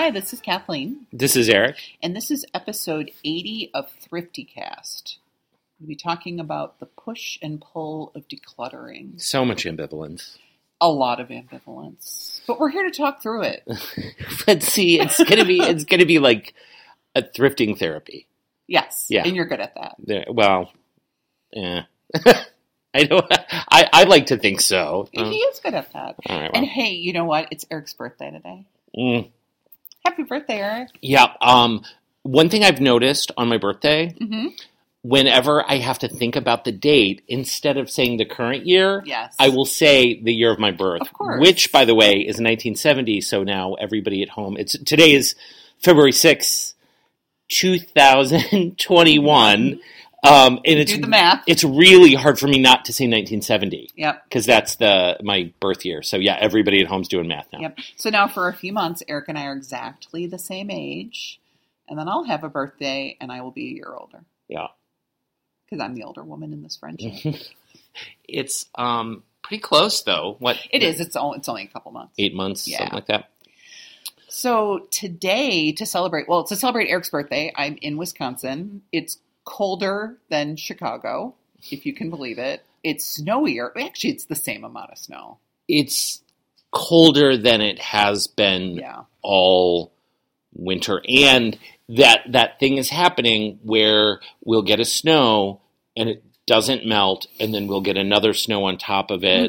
Hi, this is Kathleen. This is Eric. And this is episode 80 of ThriftyCast. We'll be talking about the push and pull of decluttering. So much ambivalence. A lot of ambivalence. But we're here to talk through it. Let's see, it's gonna be like a thrifting therapy. Yes. Yeah. And you're good at that. I like to think so. He is good at that. All right, well. And hey, you know what? It's Eric's birthday today. Happy birthday, Eric. Yeah. One thing I've noticed on my birthday, whenever I have to think about the date, instead of saying the current year, Yes. I will say the year of my birth. Of course. Which, by the way, is 1970. So now everybody at home, today is February 6th, 2021. And Do the math. It's really hard for me not to say 1970. Yep. Because that's my birth year. So yeah, everybody at home's doing math now. Yep. So now for a few months, Eric and I are exactly the same age. And then I'll have a birthday and I will be a year older. Yeah. Because I'm the older woman in this friendship. It's pretty close though. What? It is. It's only a couple months. 8 months, Yeah. something like that. So today, to celebrate Eric's birthday, I'm in Wisconsin. It's colder than Chicago, if you can believe it. It's snowier. Actually, it's the same amount of snow. It's colder than it has been all winter. And that thing is happening where we'll get a snow and it doesn't melt, and then we'll get another snow on top of it.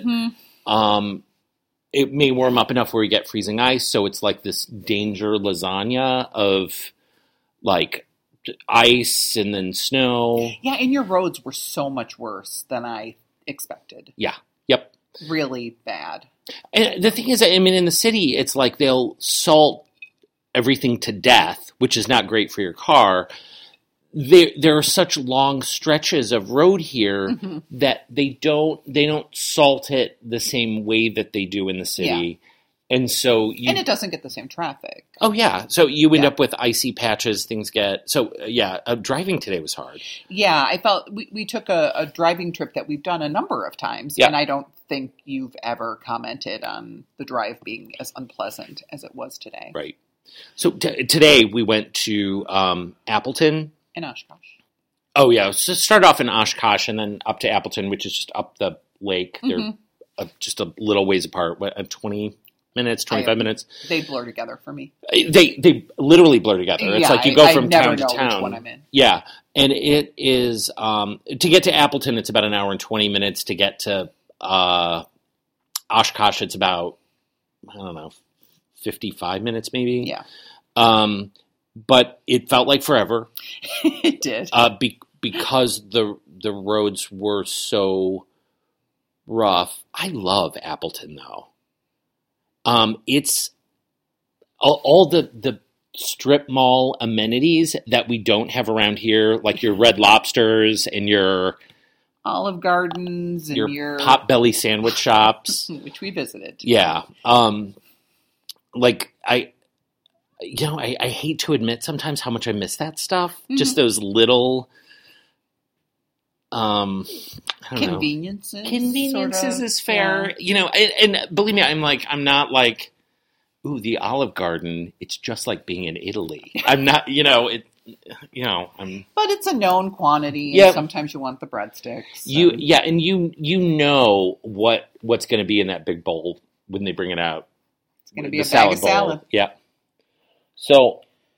It may warm up enough where we get freezing ice, so it's like this danger lasagna of like ice and then snow. Yeah, and your roads were so much worse than I expected. Yeah. Yep. Really bad. And the thing is, I mean, in the city, it's like they'll salt everything to death, which is not great for your car. There are such long stretches of road here that they don't salt it the same way that they do in the city. Yeah. And so and it doesn't get the same traffic. Oh yeah. So you end up with icy patches, things get driving today was hard. Yeah, I felt we took a driving trip that we've done a number of times, and I don't think you've ever commented on the drive being as unpleasant as it was today. Right. So today we went to Appleton. In Oshkosh. Oh, yeah. So start off in Oshkosh and then up to Appleton, which is just up the lake. They're just a little ways apart. 20 minutes, 25 minutes? They blur together for me. They literally blur together. It's like you go from town to town. I never know which one I'm in. Yeah. And it is, to get to Appleton, it's about an hour and 20 minutes. To get to Oshkosh, it's about, 55 minutes maybe. Yeah. But it felt like forever. It did. Because the roads were so rough. I love Appleton, though. It's all the strip mall amenities that we don't have around here, like your Red Lobsters and your Olive Gardens and your Potbelly sandwich shops. Which we visited. Yeah. I hate to admit sometimes how much I miss that stuff. Just those little, conveniences. Conveniences is fair, and believe me, I'm not like, ooh, the Olive Garden. It's just like being in Italy. I'm not, I'm. But it's a known quantity. Yeah. And sometimes you want the breadsticks. And you know what's going to be in that big bowl when they bring it out. It's going to be a bag of salad. Yeah. So,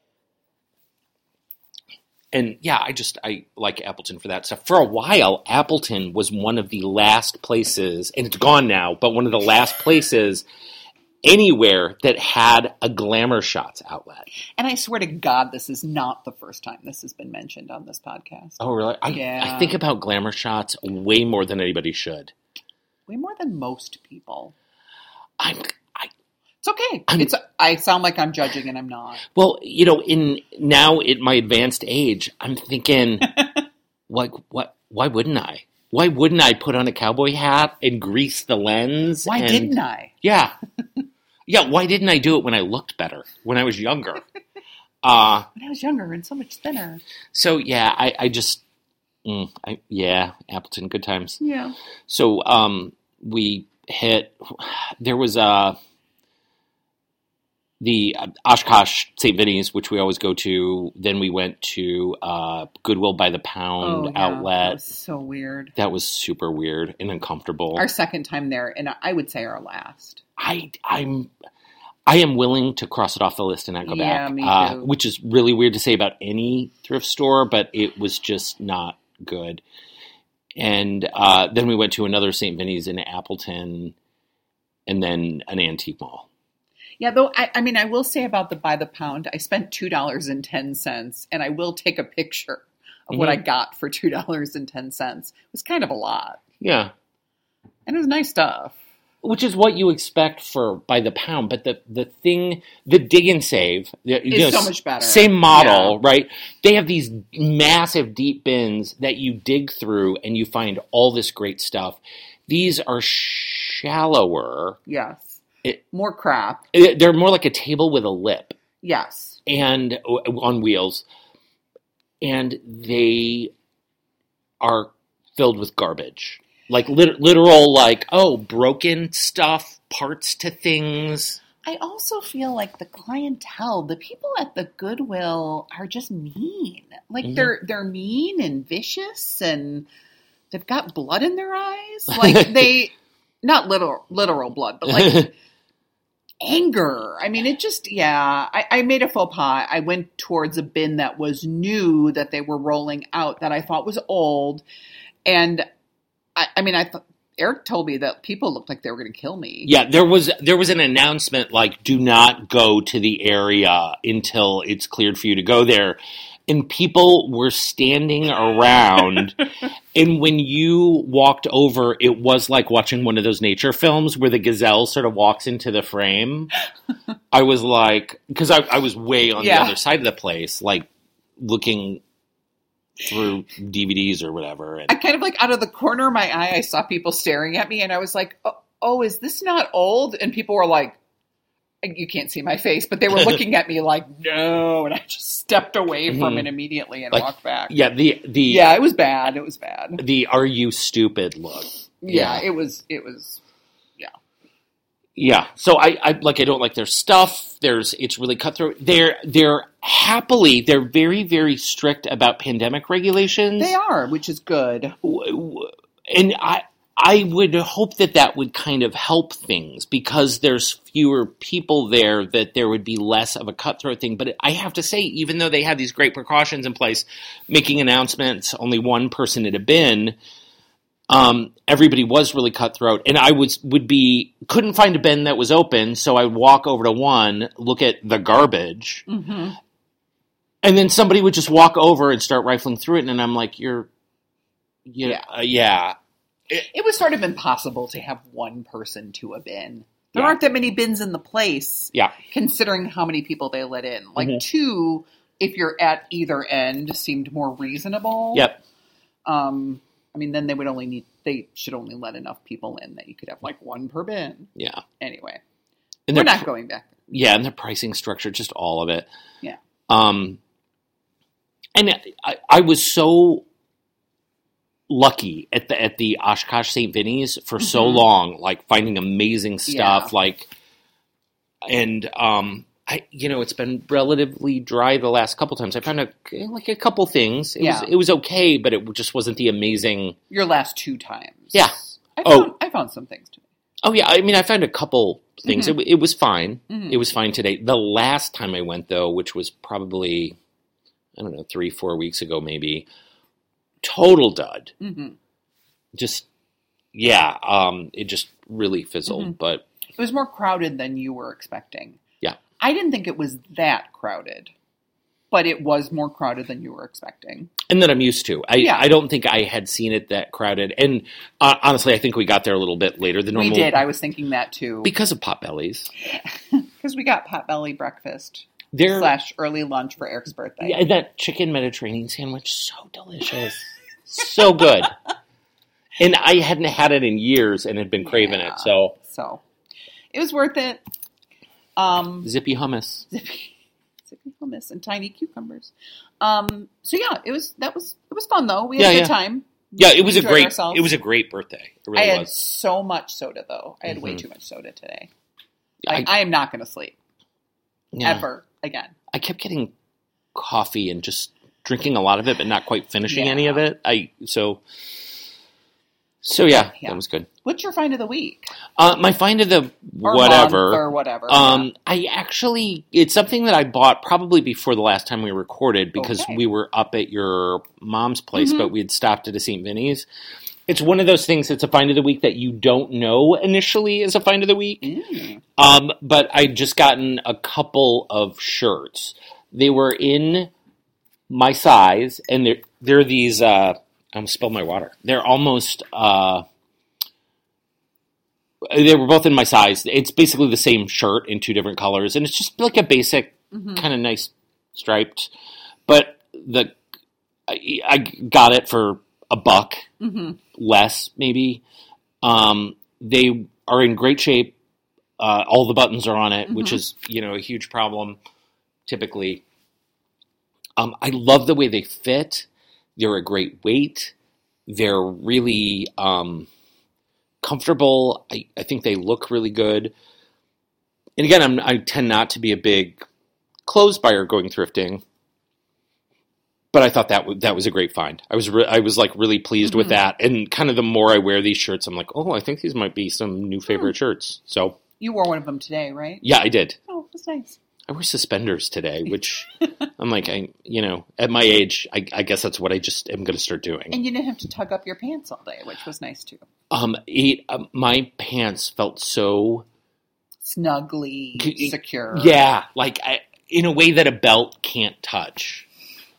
and yeah, I like Appleton for that stuff. For a while, Appleton was one of the last places, and it's gone now, but one of the last places anywhere that had a Glamour Shots outlet. And I swear to God, this is not the first time this has been mentioned on this podcast. Oh, really? I think about Glamour Shots way more than anybody should. Way more than most people. It's okay. I sound like I'm judging, and I'm not. Well, now at my advanced age, I'm thinking, why wouldn't I? Why wouldn't I put on a cowboy hat and grease the lens? Why didn't I? Yeah. Yeah, why didn't I do it when I looked better, when I was younger? When I was younger and so much thinner. So, yeah, Appleton, good times. Yeah. So, there was the Oshkosh St. Vinny's, which we always go to. Then we went to Goodwill by the Pound outlet. That was so weird. That was super weird and uncomfortable. Our second time there, and I would say our last. I am willing to cross it off the list and not go back. Me too. Which is really weird to say about any thrift store, but it was just not good. And then we went to another St. Vinny's in Appleton, and then an antique mall. Yeah, though, I mean, I will say about the by the pound, I spent $2.10, and I will take a picture of what I got for $2.10. It was kind of a lot. Yeah. And it was nice stuff. Which is what you expect for by the pound, but the Dig and Save is so much better. Same model, right? They have these massive deep bins that you dig through and you find all this great stuff. These are shallower. Yes. More crap. They're more like a table with a lip. Yes. And on wheels. And they are filled with garbage. Like literal, like, broken stuff, parts to things. I also feel like the clientele, the people at the Goodwill are just mean. Like they're mean and vicious, and they've got blood in their eyes. Like not literal blood, but like anger. I mean, it just, I made a faux pas. I went towards a bin that was new that they were rolling out that I thought was old, and I thought Eric told me that people looked like they were going to kill me. Yeah, there was an announcement like, do not go to the area until it's cleared for you to go there. And people were standing around. And when you walked over, it was like watching one of those nature films where the gazelle sort of walks into the frame. I was like, because I was way on the other side of the place, like looking through DVDs or whatever. And I kind of like out of the corner of my eye, I saw people staring at me, and I was like, oh, is this not old? And people were like, you can't see my face, but they were looking at me like, no. And I just stepped away from it immediately and walked back. Yeah, it was bad. It was bad. The "Are you stupid?" look. Yeah, it was. Yeah, so I don't like their stuff. It's really cutthroat. They're very, very strict about pandemic regulations. They are, which is good. And I would hope that would kind of help things because there's fewer people there, that there would be less of a cutthroat thing. But I have to say, even though they have these great precautions in place, making announcements, only one person at a bin, everybody was really cutthroat, and I couldn't find a bin that was open, so I would walk over to one, look at the garbage, and then somebody would just walk over and start rifling through it, and I'm like, It was sort of impossible to have one person to a bin. There aren't that many bins in the place, considering how many people they let in. Like two, if you're at either end, seemed more reasonable. Yep. Then they should only let enough people in that you could have like one per bin. Yeah. Anyway, we're not going back there. Yeah, and the pricing structure, just all of it. Yeah. And I was so lucky at the Oshkosh St. Vinny's for so long, like finding amazing stuff, it's been relatively dry the last couple times. I found a couple things. It was okay, but it just wasn't the amazing. Your last two times. Yeah. I found some things too. Oh yeah, I found a couple things. It was fine. It was fine today. The last time I went though, which was probably, 3-4 weeks ago maybe, total dud. Just it just really fizzled. But it was more crowded than you were expecting. Yeah. I didn't think it was that crowded, but it was more crowded than you were expecting. And that I'm used to. I don't think I had seen it that crowded. And honestly, I think we got there a little bit later than normal. We did. I was thinking that too. Because of Potbellies. Because we got Potbelly breakfast / early lunch for Eric's birthday. Yeah, that chicken Mediterranean sandwich, so delicious. So good. And I hadn't had it in years and had been craving it. So it was worth it. Zippy hummus. Zippy hummus and tiny cucumbers. It was fun though. We had a good time. Yeah, it was a great birthday. It really was. I had so much soda though. I had way too much soda today. I am not going to sleep. ever again. I kept getting coffee and just drinking a lot of it, but not quite finishing any of it. So yeah, that was good. What's your find of the week? My find of the or whatever. Month or whatever. I actually, it's something that I bought probably before the last time we recorded because we were up at your mom's place, but we had stopped at a St. Vinny's. It's one of those things that's a find of the week that you don't know initially is a find of the week. But I'd just gotten a couple of shirts. They were in my size, and they're these, I almost spilled my water. They're almost, they were both in my size. It's basically the same shirt in two different colors, and it's just like a basic kind of nice striped. But I got it for $1 less, maybe. They are in great shape. All the buttons are on it, which is a huge problem typically. I love the way they fit. They're a great weight. They're really comfortable. I think they look really good. And again, I tend not to be a big clothes buyer going thrifting, but I thought that was a great find. I was like really pleased with that. And kind of the more I wear these shirts, I'm like, oh, I think these might be some new favorite shirts. So you wore one of them today, right? Yeah, I did. Oh, that's nice. I wear suspenders today, which I'm like, at my age, I guess that's what I just am going to start doing. And you didn't have to tug up your pants all day, which was nice too. My pants felt so snugly secure. Yeah, like in a way that a belt can't touch.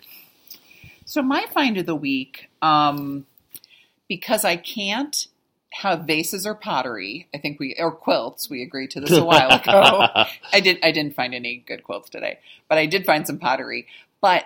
So my find of the week, because I can't have vases or pottery, I think or quilts. We agreed to this a while ago. I didn't find any good quilts today, but I did find some pottery. But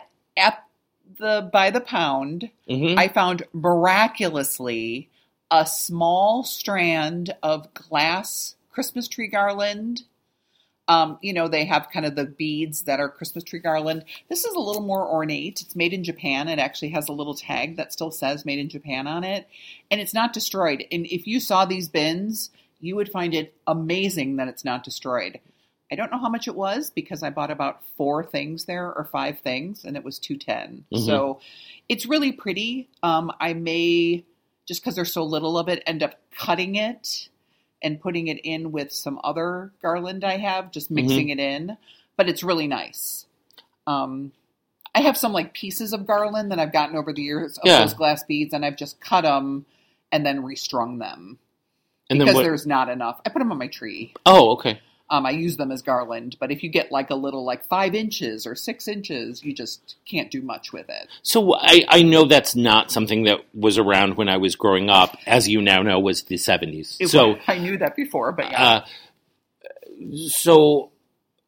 by the pound, I found miraculously a small strand of glass Christmas tree garland. They have kind of the beads that are Christmas tree garland. This is a little more ornate. It's made in Japan. It actually has a little tag that still says made in Japan on it. And it's not destroyed. And if you saw these bins, you would find it amazing that it's not destroyed. I don't know how much it was because I bought about 4 things there or 5 things and it was $2.10. So it's really pretty. I may, just because there's so little of it, end up cutting it and putting it in with some other garland I have, just mixing it in. But it's really nice. I have some like pieces of garland that I've gotten over the years of those glass beads, and I've just cut them and then restrung them. And because there's not enough. I put them on my tree. Oh, okay. I use them as garland, but if you get like a little like 5 inches or 6 inches, you just can't do much with it. So I know that's not something that was around when I was growing up, as you now know, was the 70s. I knew that before, but yeah. So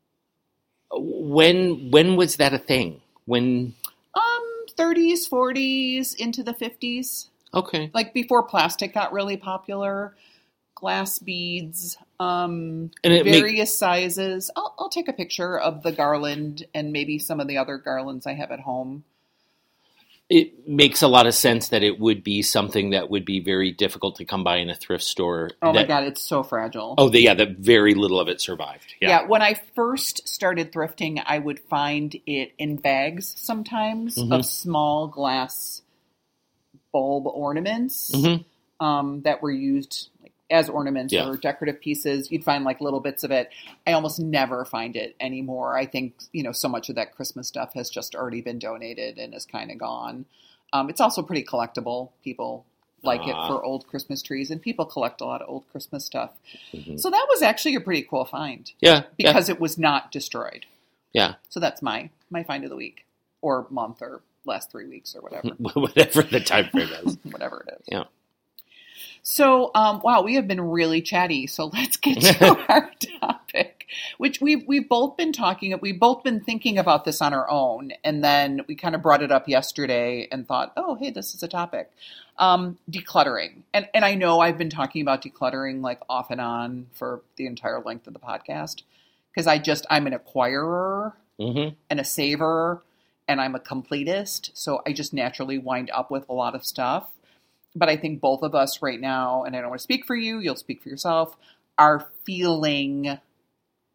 when was that a thing? When? 30s, 40s, into the 50s. Okay. Like before plastic got really popular. Glass beads, various sizes. I'll take a picture of the garland and maybe some of the other garlands I have at home. It makes a lot of sense that it would be something that would be very difficult to come by in a thrift store. My God, it's so fragile. Oh, that very little of it survived. Yeah, when I first started thrifting, I would find it in bags sometimes of small glass bulb ornaments that were used as ornaments or decorative pieces. You'd find like little bits of it. I almost never find it anymore. I think, so much of that Christmas stuff has just already been donated and is kind of gone. It's also pretty collectible. People like it for old Christmas trees, and people collect a lot of old Christmas stuff. So that was actually a pretty cool find. Yeah. Because it was not destroyed. Yeah. So that's my find of the week or month or last 3 weeks or whatever. Whatever the time frame is. Whatever it is. Yeah. So, wow, we have been really chatty. So let's get to our topic, which we've both been thinking about this on our own. And then we kind of brought it up yesterday and thought, oh, hey, this is a topic. Decluttering. And I know I've been talking about decluttering like off and on for the entire length of the podcast because I'm an acquirer and a saver and I'm a completist. So I just naturally wind up with a lot of stuff. But I think both of us right now, and I don't want to speak for you, you'll speak for yourself, are feeling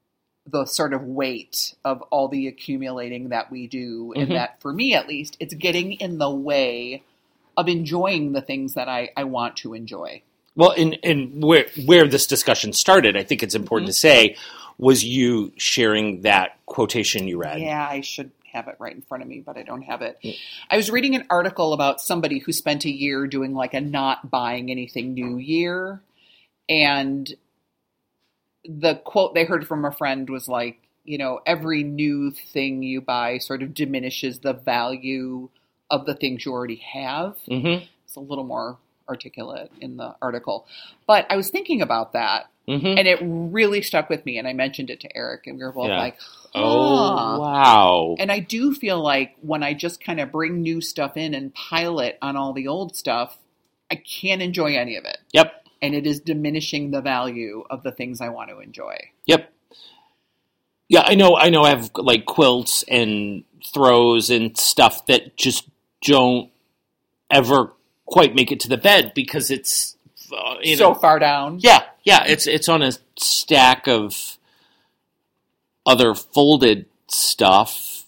the sort of weight of all the accumulating that we do. And that, for me at least, it's getting in the way of enjoying the things that I want to enjoy. Well, and where this discussion started, I think it's important to say, was you sharing that quotation you read. Yeah, I should have it right in front of me, but I don't have it. I was reading an article about somebody who spent a year doing like a not buying anything new year. And the quote they heard from a friend was like, every new thing you buy sort of diminishes the value of the things you already have. It's a little more articulate in the article. But I was thinking about that, and it really stuck with me. And I mentioned it to Eric, and we were both like, oh, wow. And I do feel like when I just kind of bring new stuff in and pile it on all the old stuff, I can't enjoy any of it. Yep. And it is diminishing the value of the things I want to enjoy. Yep. Yeah, I know I have like quilts and throws and stuff that just don't ever quite make it to the bed because it's so far down. Yeah, it's on a stack of other folded stuff,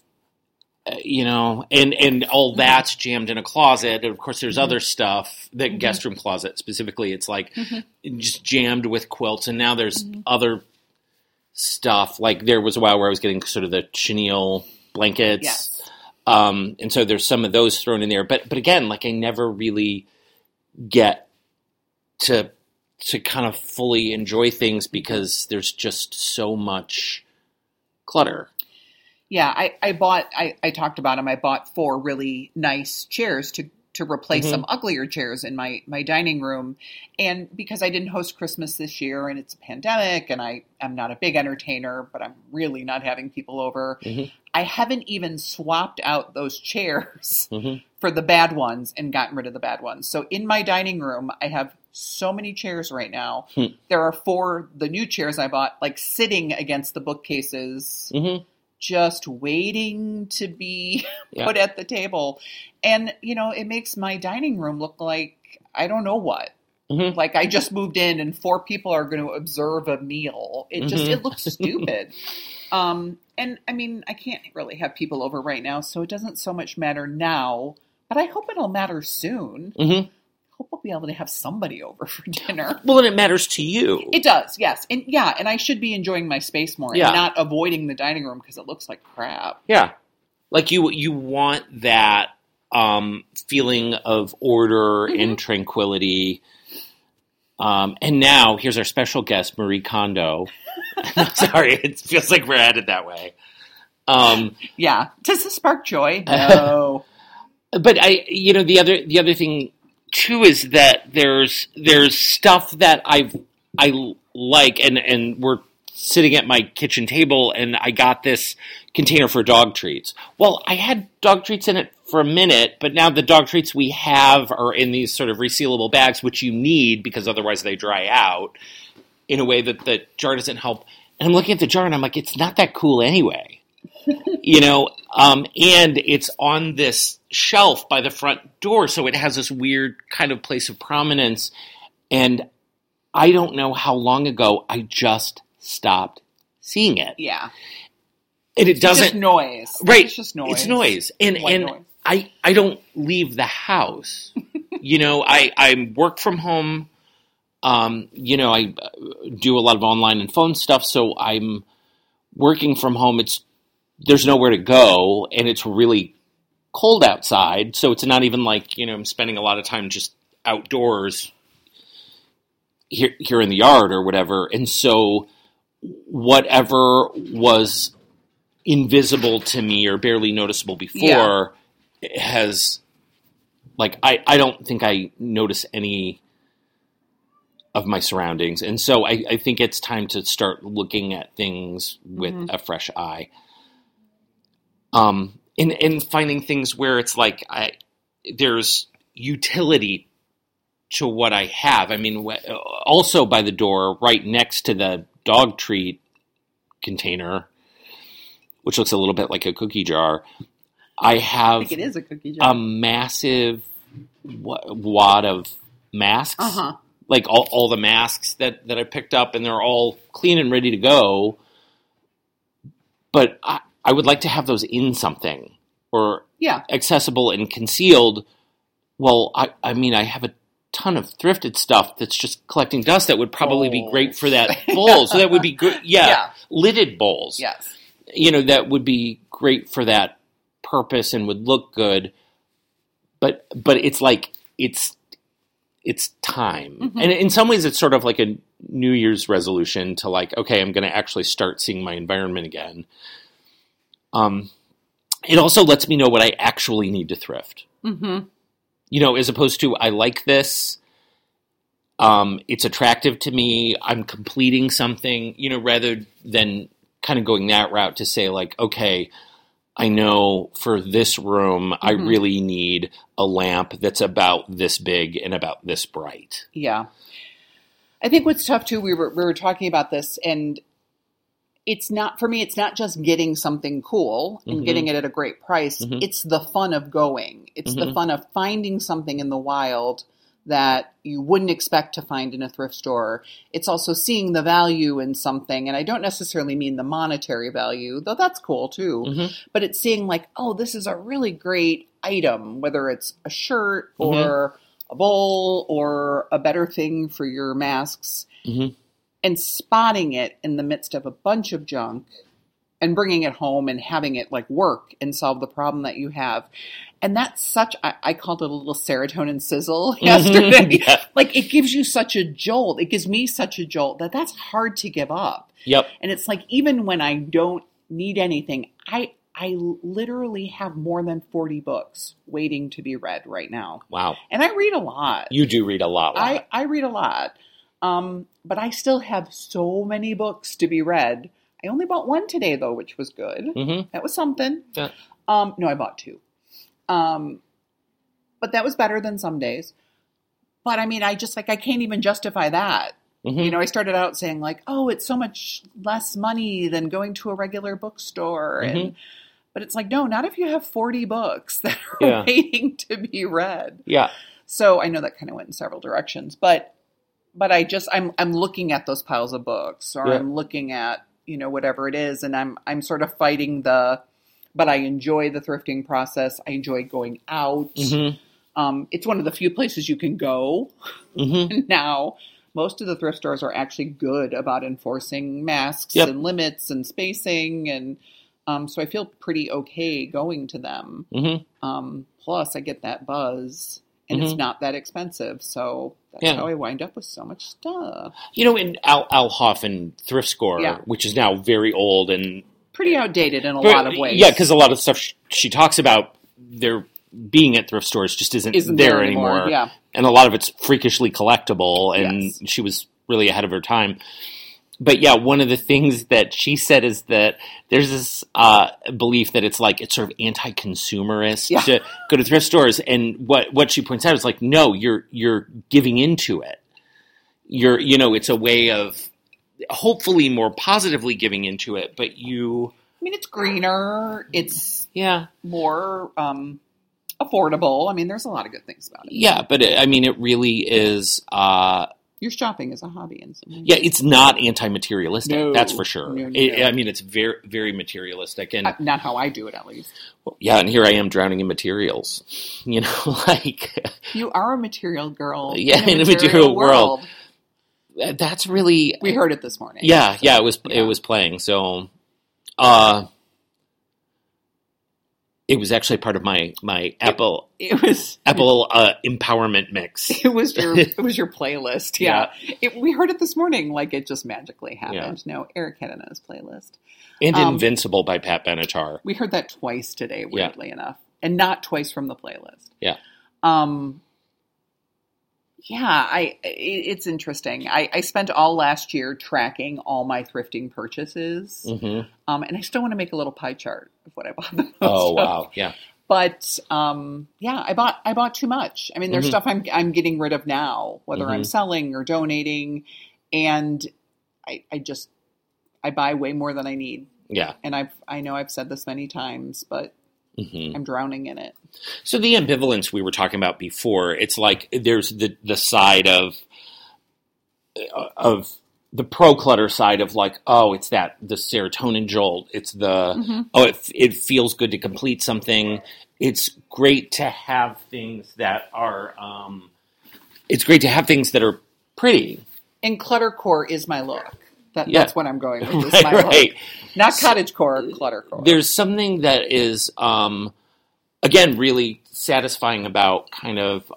and all that's jammed in a closet. And of course, there's other stuff, the guest room closet specifically. It's like just jammed with quilts, and now there's other stuff. Like there was a while where I was getting sort of the chenille blankets. Yes. And so there's some of those thrown in there, but again, like I never really get to kind of fully enjoy things because there's just so much clutter. Yeah, I talked about them. I bought 4 really nice chairs to replace some uglier chairs in my dining room. And because I didn't host Christmas this year and it's a pandemic and I'm not a big entertainer, but I'm really not having people over, I haven't even swapped out those chairs for the bad ones and gotten rid of the bad ones. So in my dining room, I have so many chairs right now. There are 4, the new chairs I bought, like sitting against the bookcases, just waiting to be put at the table. And, it makes my dining room look like, I don't know what. Like I just moved in and 4 people are going to observe a meal. It looks stupid. And I mean, I can't really have people over right now, so it doesn't so much matter now, but I hope it'll matter soon. I hope I'll be able to have somebody over for dinner. Well, and it matters to you. It does, yes. And and I should be enjoying my space more and not avoiding the dining room because it looks like crap. Yeah. Like you want that feeling of order and tranquility. And now here's our special guest, Marie Kondo. Sorry, it feels like we're headed that way. Yeah. Does this spark joy? No. But the other thing too is that there's stuff that I like, and we're sitting at my kitchen table, and I got this container for dog treats. Well, I had dog treats in it for a minute, but now the dog treats we have are in these sort of resealable bags, which you need because otherwise they dry out in a way that the jar doesn't help. And I'm looking at the jar and I'm like, it's not that cool anyway, and it's on this shelf by the front door. So it has this weird kind of place of prominence. And I don't know how long ago I just stopped seeing it. Yeah. And it doesn't. It's just noise. Right. It's just noise. It's noise. And noise. I don't leave the house. I work from home. I do a lot of online and phone stuff, so I'm working from home. There's nowhere to go, and it's really cold outside, so it's not even like, I'm spending a lot of time just outdoors here in the yard or whatever. And so whatever was invisible to me or barely noticeable before has, like, I don't think I notice any of my surroundings. And so I think it's time to start looking at things with a fresh eye. And finding things where it's like there's utility to what I have. I mean, also by the door, right next to the dog treat container, which looks a little bit like a cookie jar, I think it is a cookie jar. A massive wad of masks. Like all the masks that I picked up, and they're all clean and ready to go. but I would like to have those in something or Yeah. accessible and concealed. Well, I mean, I have a ton of thrifted stuff that's just collecting dust that would probably be great for that bowl. So that would be good. Yeah. Lidded bowls. Yes. That would be great for that purpose and would look good. But it's like, it's time. Mm-hmm. And in some ways it's sort of like a New Year's resolution to like, okay, I'm going to actually start seeing my environment again. It also lets me know what I actually need to thrift. Mm-hmm. As opposed to, I like this, it's attractive to me, I'm completing something, rather than kind of going that route to say like, okay, I know for this room, I really need a lamp that's about this big and about this bright. Yeah. I think what's tough too, we were talking about this, and it's not just getting something cool and getting it at a great price. It's the fun of going. It's the fun of finding something in the wild that you wouldn't expect to find in a thrift store. It's also seeing the value in something. And I don't necessarily mean the monetary value, though that's cool too. But it's seeing like, oh, this is a really great item, whether it's a shirt or a bowl or a better thing for your masks. And spotting it in the midst of a bunch of junk and bringing it home and having it like work and solve the problem that you have. And that's such, I called it a little serotonin sizzle yesterday. Yeah. Like it gives you such a jolt. It gives me such a jolt that's hard to give up. Yep. And it's like, even when I don't need anything, I literally have more than 40 books waiting to be read right now. Wow. And I read a lot. You do read a lot. I read a lot. But I still have so many books to be read. I only bought one today, though, which was good. That was something. Yeah. No, I bought two. But that was better than some days. But I mean, I can't even justify that. I started out saying like, oh, it's so much less money than going to a regular bookstore. But it's like, no, not if you have 40 books that are waiting to be read. Yeah. So I know that kind of went in several directions, but I'm looking at those piles of books, or I'm looking at, whatever it is. And I'm sort of fighting but I enjoy the thrifting process. I enjoy going out. It's one of the few places you can go now. Most of the thrift stores are actually good about enforcing masks and limits and spacing. And so I feel pretty okay going to them. Plus I get that buzz. And it's not that expensive, so that's how I wind up with so much stuff. In Al Hoffen Thrift Score, which is now very old and pretty outdated in a lot of ways. Yeah, because a lot of stuff she talks about there being at thrift stores just isn't there anymore. Yeah. And a lot of it's freakishly collectible, and she was really ahead of her time. But yeah, one of the things that she said is that there's this belief that it's sort of anti-consumerist to go to thrift stores, and what she points out is like, no, you're giving into it. It's a way of hopefully more positively giving into it, but you. I mean, it's greener. It's more affordable. I mean, there's a lot of good things about it. Yeah, but it really is. Your shopping is a hobby in some way. Yeah, it's not anti-materialistic. No, that's for sure. No. It's very, very materialistic, and not how I do it, at least. Well, yeah, and here I am drowning in materials. You are a material girl. Yeah, in a material world. That's really. We heard it this morning. Yeah, so, it was playing. So, it was actually part of my Apple. It was Apple empowerment mix. It was your playlist. Yeah. We heard it this morning. Like it just magically happened. Yeah. No, Eric had it on his playlist. And Invincible by Pat Benatar. We heard that twice today, weirdly enough, and not twice from the playlist. Yeah. It's interesting. I spent all last year tracking all my thrifting purchases. And I still want to make a little pie chart of what I bought the most. Oh, wow. Yeah. But, I bought too much. I mean, there's stuff I'm getting rid of now, whether I'm selling or donating. And I buy way more than I need. Yeah. And I know I've said this many times, but I'm drowning in it. So the ambivalence we were talking about before, it's like there's the side of the pro clutter side of like, oh, it's the serotonin jolt. It's it feels good to complete something. It's great to have things that are, pretty. And cluttercore is my look. That's what I'm going with. Right, my right. Look. Not cottagecore, cluttercore. There's something that is, again, really satisfying about kind of,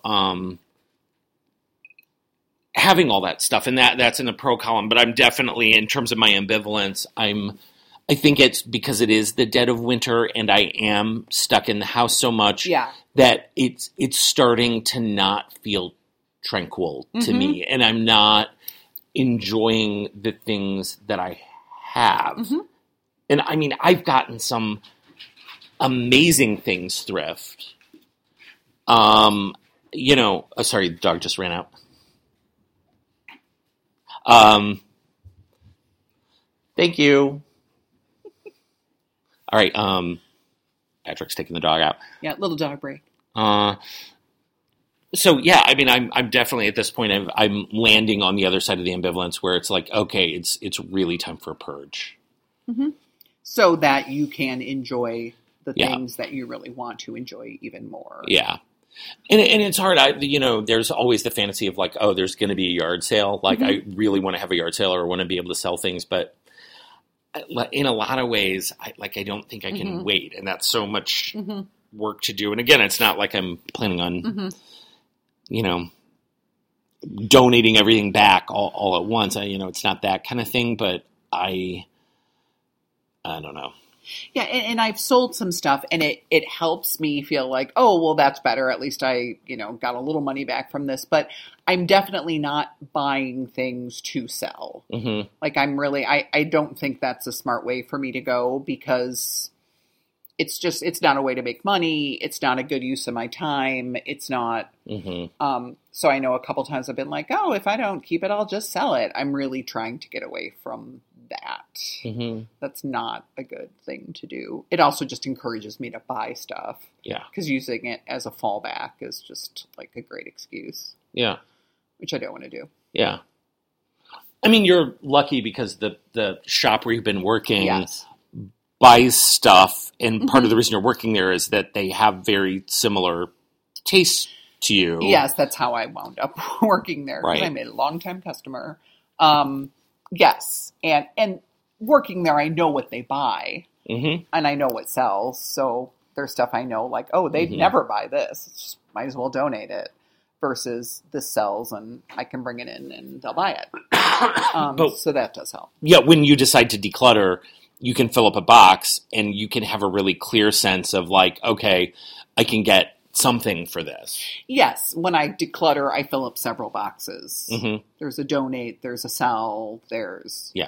having all that stuff, and that's in the pro column, but I'm definitely, in terms of my ambivalence, I think it's because it is the dead of winter and I am stuck in the house so much that it's starting to not feel tranquil to me, and I'm not enjoying the things that I have. Mm-hmm. And I mean, I've gotten some amazing things thrift. Sorry, the dog just ran out. Thank you. All right. Patrick's taking the dog out. Yeah, little dog break. So yeah, I mean, I'm definitely at this point. I'm landing on the other side of the ambivalence, where it's like, okay, it's really time for a purge, so that you can enjoy the things that you really want to enjoy even more. Yeah. And it's hard. There's always the fantasy of like, oh, there's going to be a yard sale. Like, I really want to have a yard sale or want to be able to sell things. But in a lot of ways, I don't think I can wait. And that's so much work to do. And again, it's not like I'm planning on, donating everything back all at once. It's not that kind of thing. But I don't know. Yeah, and I've sold some stuff, and it helps me feel like, oh, well, that's better. At least I, got a little money back from this. But I'm definitely not buying things to sell. Mm-hmm. Like, I don't think that's a smart way for me to go, because it's not a way to make money. It's not a good use of my time. It's not. Mm-hmm. So I know a couple times I've been like, oh, if I don't keep it, I'll just sell it. I'm really trying to get away from that. Mm-hmm. That's not a good thing to do. It also just encourages me to buy stuff. Yeah. Because using it as a fallback is just like a great excuse. Yeah. Which I don't want to do. Yeah. I mean, you're lucky because the shop where you've been working buys stuff, and part of the reason you're working there is that they have very similar tastes to you. Yes, that's how I wound up working there. Right. I'm a longtime customer. Yes, and working there, I know what they buy, and I know what sells. So there's stuff I know, like, oh, they'd never buy this. It's just, might as well donate it. Versus this sells, and I can bring it in, and they'll buy it. So that does help. Yeah, when you decide to declutter, you can fill up a box, and you can have a really clear sense of like, okay, I can get something for this. Yes. When I declutter, I fill up several boxes. Mm-hmm. There's a donate, there's a sell, there's... Yeah.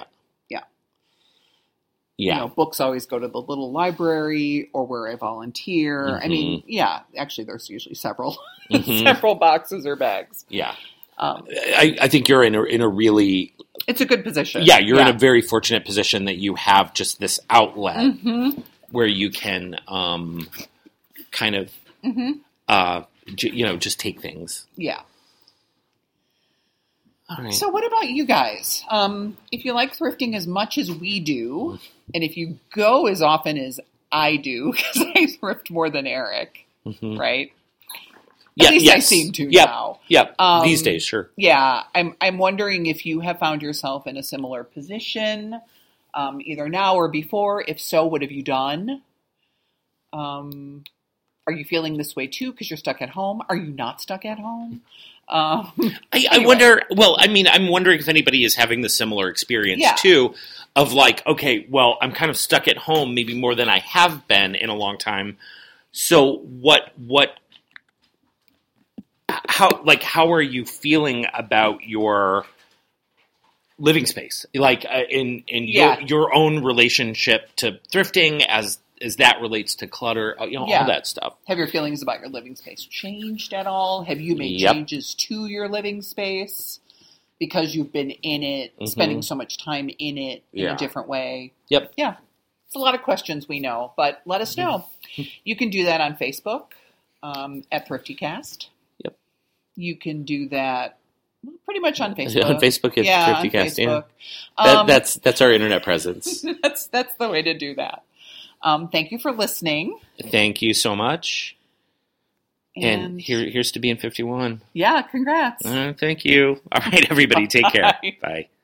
Books always go to the little library or where I volunteer. Mm-hmm. I mean, actually there's usually several several boxes or bags. Yeah. I think you're in a really... It's a good position. Yeah, you're in a very fortunate position that you have just this outlet where you can kind of... just take things. Yeah. All right. So what about you guys? If you like thrifting as much as we do, and if you go as often as I do, because I thrift more than Eric, right? At least I seem to now. Yeah, these days, sure. Yeah, I'm wondering if you have found yourself in a similar position, either now or before. If so, what have you done? Are you feeling this way too because you're stuck at home? Are you not stuck at home? I wonder, well, I mean, I'm wondering if anybody is having the similar experience too, of like, okay, well, I'm kind of stuck at home maybe more than I have been in a long time. So how are you feeling about your living space? Like in your own relationship to thrifting as that relates to clutter, all that stuff. Have your feelings about your living space changed at all? Have you made changes to your living space because you've been in it, spending so much time in it in a different way? Yep. Yeah. It's a lot of questions we know, but let us know. You can do that on Facebook at ThriftyCast. Yep. You can do that Pretty much on Facebook. On Facebook, it's yeah, Thriftycast. on Yeah, Facebook. that's our internet presence. That's the way to do that. Thank you for listening. Thank you so much. And here's to being 51. Yeah, congrats. Thank you. All right, everybody, take care. Bye. Bye.